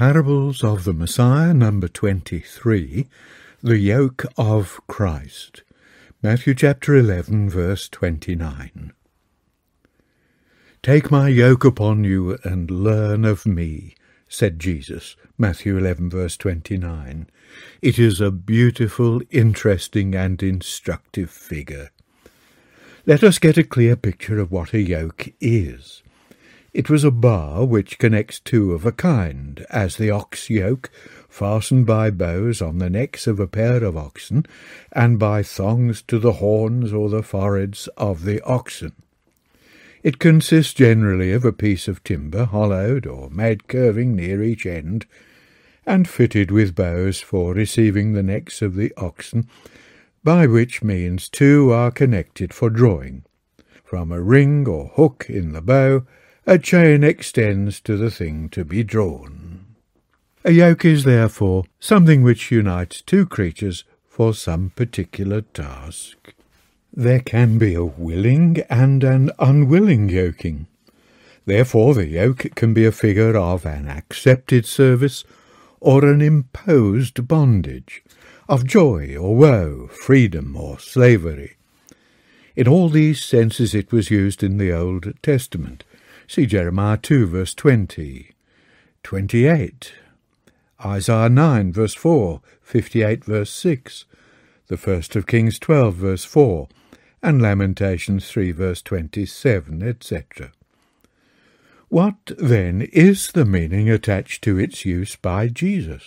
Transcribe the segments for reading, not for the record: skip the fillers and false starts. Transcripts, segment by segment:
Parables of the Messiah, number 23, The Yoke of Christ. Matthew chapter 11, verse 29. Take my yoke upon you and learn of me, said Jesus. Matthew 11, verse 29. It is a beautiful, interesting, and instructive figure. Let us get a clear picture of what a yoke is. It was a bar which connects two of a kind, as the ox yoke, fastened by bows on the necks of a pair of oxen, and by thongs to the horns or the foreheads of the oxen. It consists generally of a piece of timber, hollowed or made curving near each end, and fitted with bows for receiving the necks of the oxen, by which means two are connected for drawing. From a ring or hook in the bow, a chain extends to the thing to be drawn. A yoke is therefore something which unites two creatures for some particular task. There can be a willing and an unwilling yoking. Therefore the yoke can be a figure of an accepted service or an imposed bondage, of joy or woe, freedom or slavery. In all these senses it was used in the Old Testament. See Jeremiah 2, verse 20, 28, Isaiah 9, verse 4, 58, verse 6, the 1st of Kings 12, verse 4, and Lamentations 3, verse 27, etc. What, then, is the meaning attached to its use by Jesus?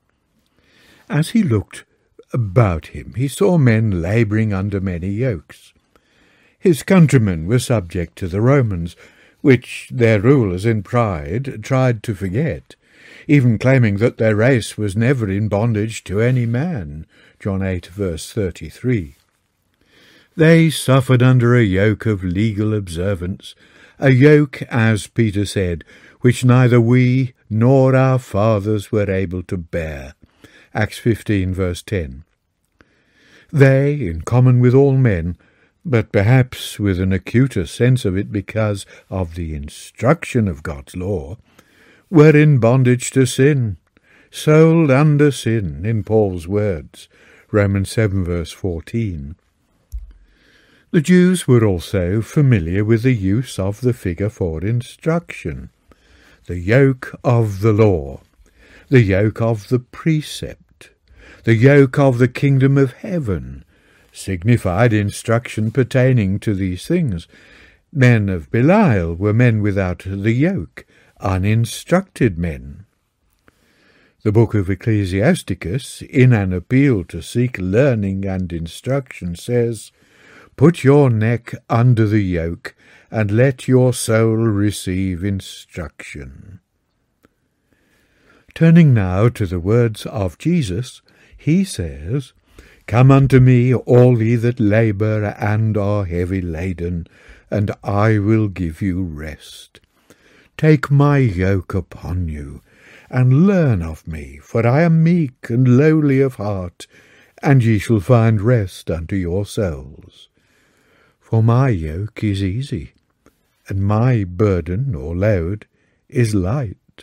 As he looked about him, he saw men labouring under many yokes. His countrymen were subject to the Romans, which their rulers in pride tried to forget, even claiming that their race was never in bondage to any man, John 8, verse 33. They suffered under a yoke of legal observance, a yoke, as Peter said, which neither we nor our fathers were able to bear, Acts 15, verse 10. They, in common with all men, but perhaps with an acuter sense of it because of the instruction of God's law, were in bondage to sin, sold under sin, in Paul's words, Romans 7, verse 14. The Jews were also familiar with the use of the figure for instruction, the yoke of the law, the yoke of the precept, the yoke of the kingdom of heaven, signified instruction pertaining to these things. Men of Belial were men without the yoke, uninstructed men. The book of Ecclesiasticus, in an appeal to seek learning and instruction, says, "Put your neck under the yoke, and let your soul receive instruction." Turning now to the words of Jesus, he says, "Come unto me, all ye that labour and are heavy laden, and I will give you rest. Take my yoke upon you, and learn of me, for I am meek and lowly of heart, and ye shall find rest unto your souls. For my yoke is easy, and my burden or load is light."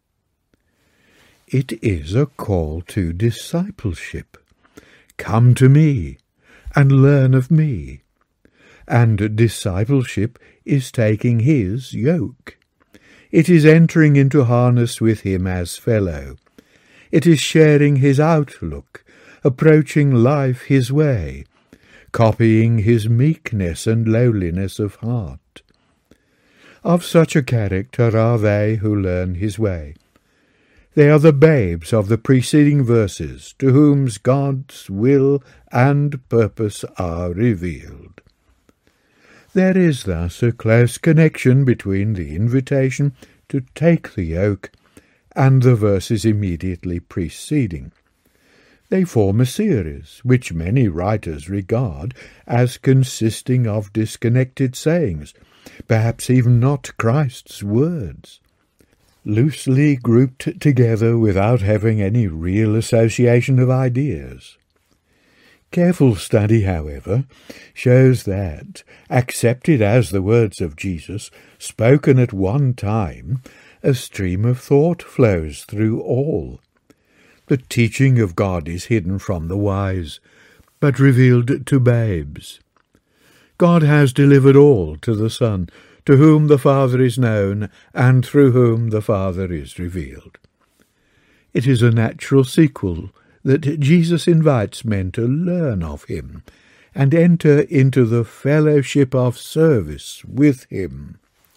It is a call to discipleship. Come to me, and learn of me. And discipleship is taking his yoke. It is entering into harness with him as fellow. It is sharing his outlook, approaching life his way, copying his meekness and lowliness of heart. Of such a character are they who learn his way. They are the babes of the preceding verses, to whom God's will and purpose are revealed. There is thus a close connection between the invitation to take the yoke and the verses immediately preceding. They form a series, which many writers regard as consisting of disconnected sayings, perhaps even not Christ's words, loosely grouped together without having any real association of ideas. Careful study, however, shows that, accepted as the words of Jesus, spoken at one time, A stream of thought flows through all. The teaching of God is hidden from the wise, but revealed to babes. God has delivered all to the Son, to whom the Father is known, and through whom the Father is revealed. It is a natural sequel that Jesus invites men to learn of him and enter into the fellowship of service with him.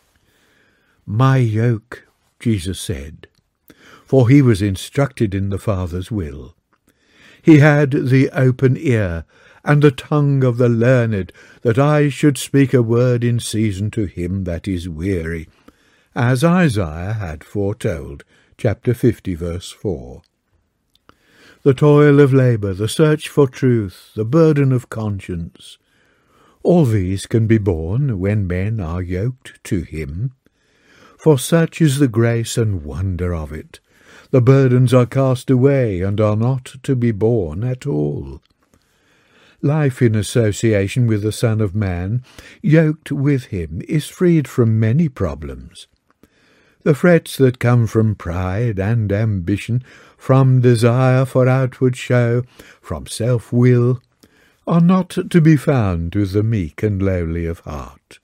"My yoke," Jesus said, for he was instructed in the Father's will. He had the open ear and the tongue of the learned, that I should speak a word in season to him that is weary, as Isaiah had foretold, chapter 50, verse 4. The toil of labour, the search for truth, the burden of conscience, all these can be borne when men are yoked to him. For such is the grace and wonder of it. The burdens are cast away and are not to be borne at all. Life in association with the Son of Man, yoked with him, is freed from many problems. The frets that come from pride and ambition, from desire for outward show, from self-will, are not to be found with the meek and lowly of heart.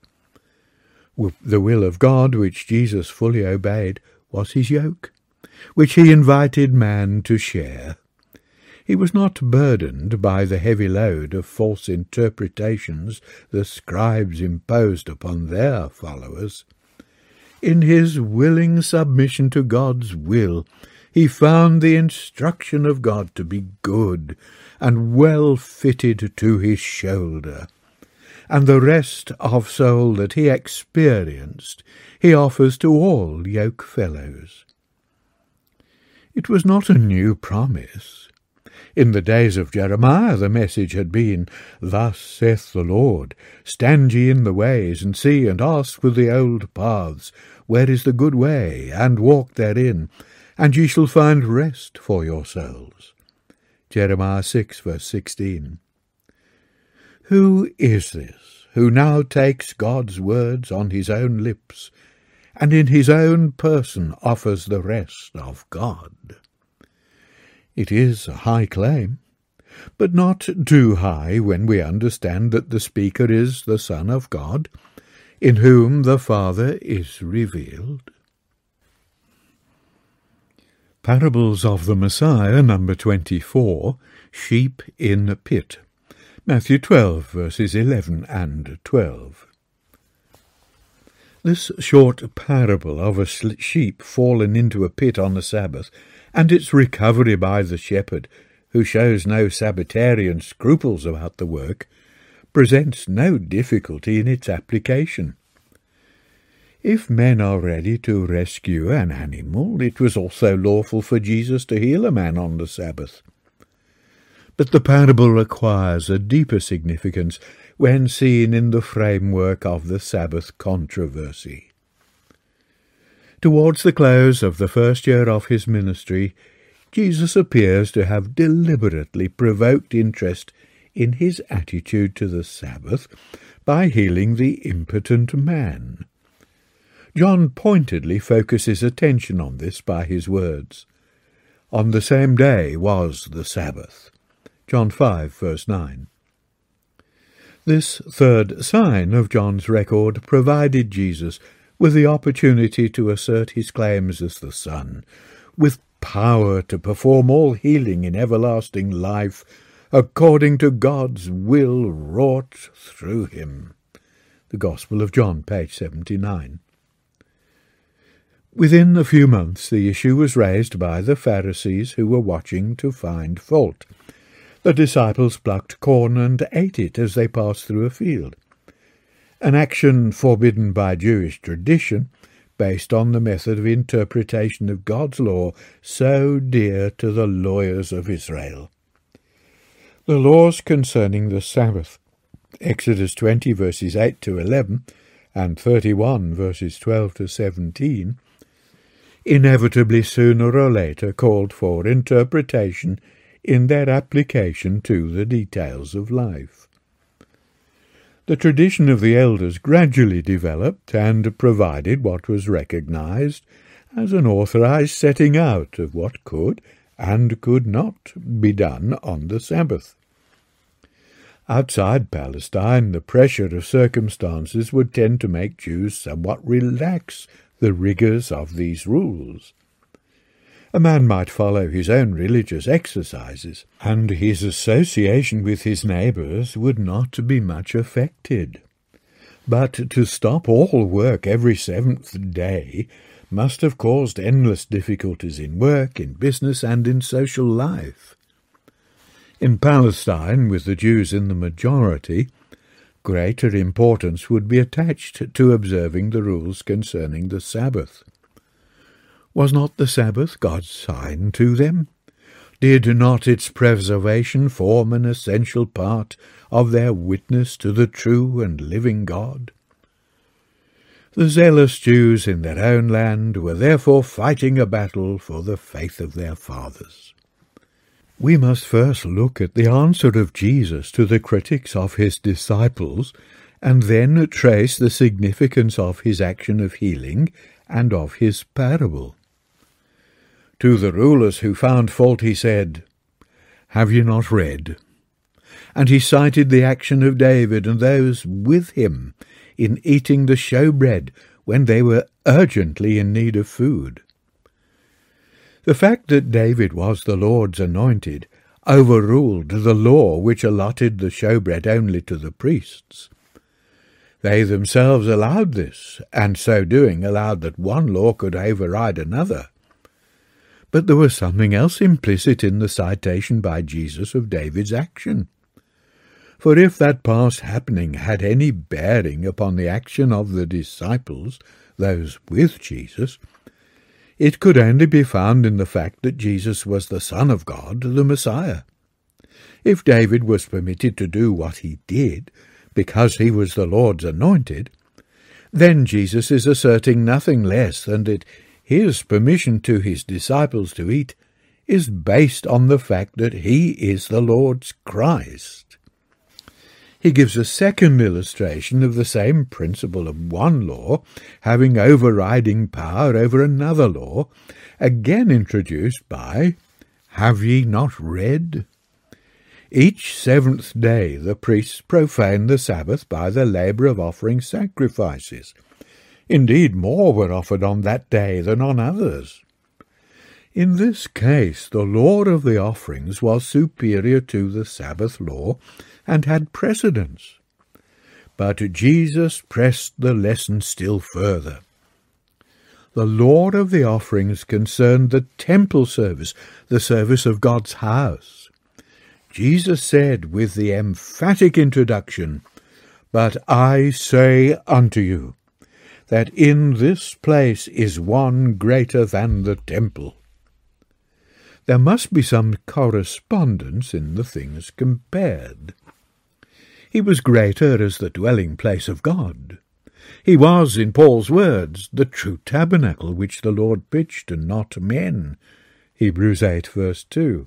The will of God, which Jesus fully obeyed, was his yoke, which he invited man to share. He was not burdened by the heavy load of false interpretations the scribes imposed upon their followers. In his willing submission to God's will, he found the instruction of God to be good and well fitted to his shoulder, and the rest of soul that he experienced he offers to all yoke fellows. It was not a new promise. In the days of Jeremiah the message had been, "Thus saith the Lord, stand ye in the ways, and see, and ask for the old paths, where is the good way, and walk therein, and ye shall find rest for your souls." Jeremiah 6, verse 16. Who is this who now takes God's words on his own lips, and in his own person offers the rest of God? It is a high claim, but not too high when we understand that the speaker is the Son of God, in whom the Father is revealed. Parables of the Messiah, number 24, Sheep in a Pit. Matthew 12, verses 11 and 12. This short parable of a sheep fallen into a pit on the Sabbath, and its recovery by the shepherd, who shows no Sabbatarian scruples about the work, presents no difficulty in its application. If men are ready to rescue an animal, it was also lawful for Jesus to heal a man on the Sabbath. But the parable acquires a deeper significance when seen in the framework of the Sabbath controversy. Towards the close of the first year of his ministry, Jesus appears to have deliberately provoked interest in his attitude to the Sabbath by healing the impotent man. John pointedly focuses attention on this by his words, "On the same day was the Sabbath." John 5, verse 9. This third sign of John's record provided Jesus with the opportunity to assert his claims as the Son, with power to perform all healing in everlasting life, according to God's will wrought through him. The Gospel of John, page 79. Within a few months the issue was raised by the Pharisees, who were watching to find fault. The disciples plucked corn and ate it as they passed through a field, an action forbidden by Jewish tradition, based on the method of interpretation of God's law so dear to the lawyers of Israel. The laws concerning the Sabbath, Exodus 20, verses 8 to 11, and 31, verses 12 to 17, inevitably sooner or later called for interpretation in their application to the details of life. The tradition of the elders gradually developed and provided what was recognized as an authorized setting out of what could and could not be done on the Sabbath. Outside Palestine, the pressure of circumstances would tend to make Jews somewhat relax the rigours of these rules. A man might follow his own religious exercises, and his association with his neighbours would not be much affected. But to stop all work every seventh day must have caused endless difficulties in work, in business, and in social life. In Palestine, with the Jews in the majority, greater importance would be attached to observing the rules concerning the Sabbath. Was not the Sabbath God's sign to them? Did not its preservation form an essential part of their witness to the true and living God? The zealous Jews in their own land were therefore fighting a battle for the faith of their fathers. We must first look at the answer of Jesus to the critics of his disciples, and then trace the significance of his action of healing and of his parable. To the rulers who found fault he said, "Have you not read?" And he cited the action of David and those with him in eating the showbread when they were urgently in need of food. The fact that David was the Lord's anointed overruled the law which allotted the showbread only to the priests. They themselves allowed this, and so doing allowed that one law could override another. But there was something else implicit in the citation by Jesus of David's action. For if that past happening had any bearing upon the action of the disciples, those with Jesus, it could only be found in the fact that Jesus was the Son of God, the Messiah. If David was permitted to do what he did because he was the Lord's anointed, then Jesus is asserting nothing less than that his permission to his disciples to eat is based on the fact that he is the Lord's Christ. He gives a second illustration of the same principle of one law having overriding power over another law, again introduced by, "Have ye not read?" Each seventh day the priests profaned the Sabbath by the labour of offering sacrifices. Indeed, more were offered on that day than on others. In this case, the law of the offerings was superior to the Sabbath law and had precedence. But Jesus pressed the lesson still further. The law of the offerings concerned the temple service, the service of God's house. Jesus said with the emphatic introduction, "But I say unto you, that in this place is one greater than the temple." There must be some correspondence in the things compared. He was greater as the dwelling place of God. He was, in Paul's words, the true tabernacle which the Lord pitched, and not men. Hebrews 8, verse 2.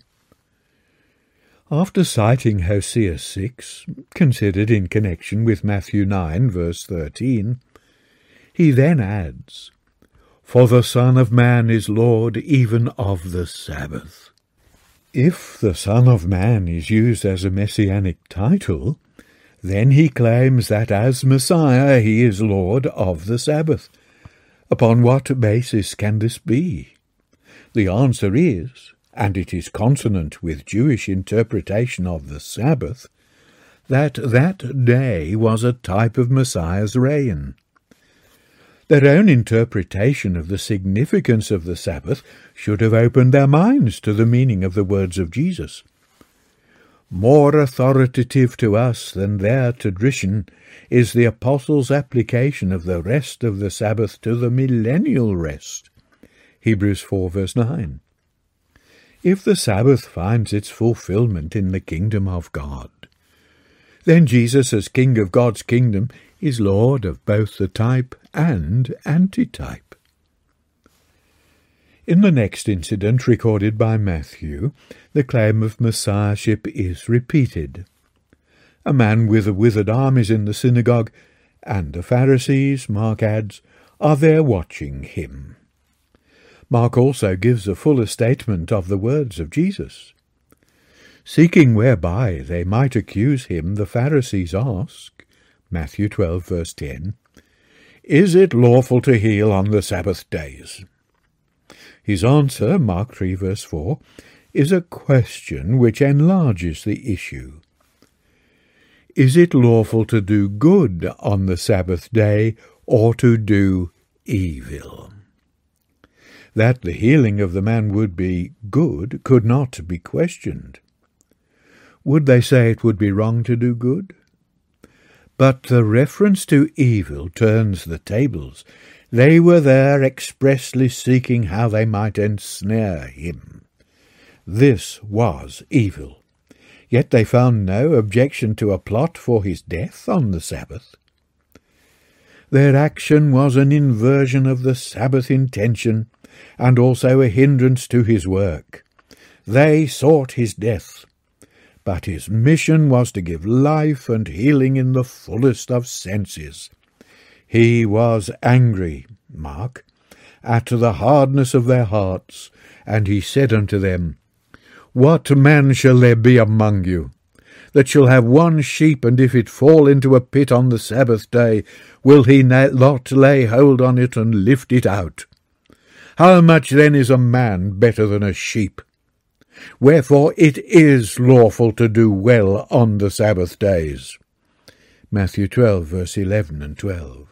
After citing Hosea 6, considered in connection with Matthew 9, verse 13, he then adds, "For the Son of Man is Lord even of the Sabbath." If the Son of Man is used as a messianic title, then he claims that as Messiah he is Lord of the Sabbath. Upon what basis can this be? The answer is, and it is consonant with Jewish interpretation of the Sabbath, that that day was a type of Messiah's reign. Their own interpretation of the significance of the Sabbath should have opened their minds to the meaning of the words of Jesus. More authoritative to us than their tradition is the Apostles' application of the rest of the Sabbath to the millennial rest. Hebrews 4, verse 9. If the Sabbath finds its fulfillment in the kingdom of God, then Jesus, as King of God's kingdom, is Lord of both the type and antitype. In the next incident recorded by Matthew, the claim of Messiahship is repeated. A man with a withered arm is in the synagogue, and the Pharisees, Mark adds, are there watching him. Mark also gives a fuller statement of the words of Jesus. Seeking whereby they might accuse him, the Pharisees ask, Matthew 12, verse 10, "Is it lawful to heal on the Sabbath days?" His answer, Mark 3, verse 4, is a question which enlarges the issue. Is it lawful to do good on the Sabbath day or to do evil? That the healing of the man would be good could not be questioned. Would they say it would be wrong to do good? But the reference to evil turns the tables. They were there expressly seeking how they might ensnare him. This was evil. Yet they found no objection to a plot for his death on the Sabbath. Their action was an inversion of the Sabbath intention, and also a hindrance to his work. They sought his death, but his mission was to give life and healing in the fullest of senses. He was angry, Mark, at the hardness of their hearts, and he said unto them, What man shall there be among you, that shall have one sheep, and if it fall into a pit on the Sabbath day, will he not lay hold on it and lift it out? How much then is a man better than a sheep? Wherefore it is lawful to do well on the Sabbath days. Matthew 12, verse 11 and 12.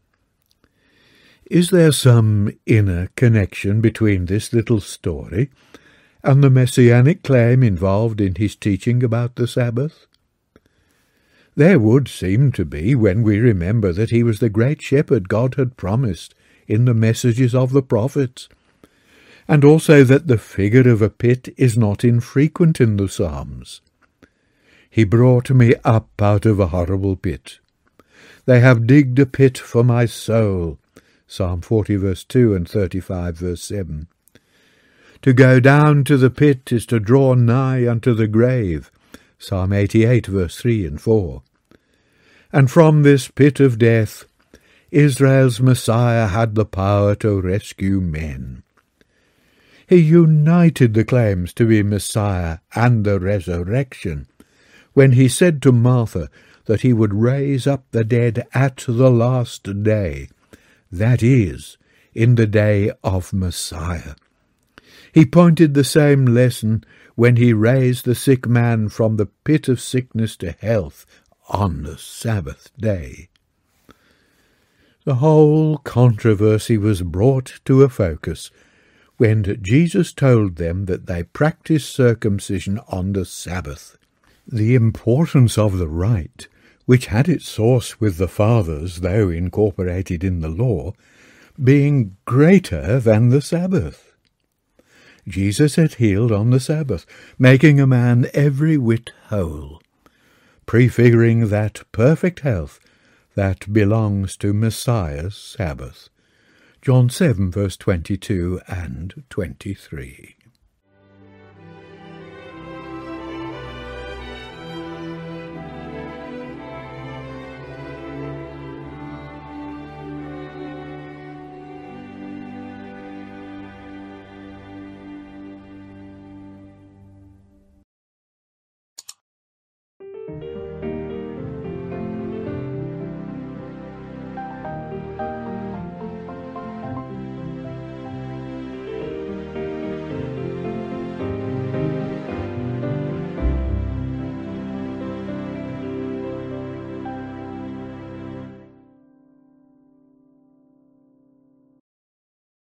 Is there some inner connection between this little story and the messianic claim involved in his teaching about the Sabbath? There would seem to be when we remember that he was the great shepherd God had promised in the messages of the prophets, and also that the figure of a pit is not infrequent in the Psalms. He brought me up out of a horrible pit. They have digged a pit for my soul. Psalm 40, verse 2 and 35, verse 7. To go down to the pit is to draw nigh unto the grave. Psalm 88, verse 3 and 4. And from this pit of death, Israel's Messiah had the power to rescue men. He united the claims to be Messiah and the resurrection when he said to Martha that he would raise up the dead at the last day, that is, in the day of Messiah. He pointed the same lesson when he raised the sick man from the pit of sickness to health on the Sabbath day. The whole controversy was brought to a focus when Jesus told them that they practiced circumcision on the Sabbath. The importance of the rite, which had its source with the fathers, though incorporated in the law, being greater than the Sabbath. Jesus had healed on the Sabbath, making a man every whit whole, prefiguring that perfect health that belongs to Messiah's Sabbath. John 7, verse 22 and 23.